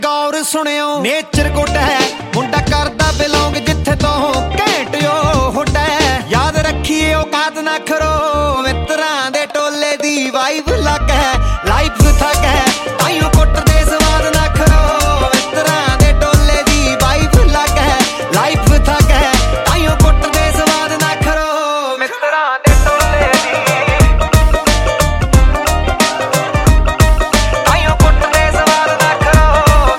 गौर सुनियो nature good है मुंडा करदा बिलोंग जिथे तो घैंट जो हुड है याद रखिए औकात ना खरो मित्रां दे टोले दी वाइब लग है लाइफ थक है ताइयों कुट दे स्वाद ना खरो मित्रां दे टोले दी वाइब लग है लाइफ थक है ताइयों कुट दे स्वाद ना खरो मित्रां दे टोले दी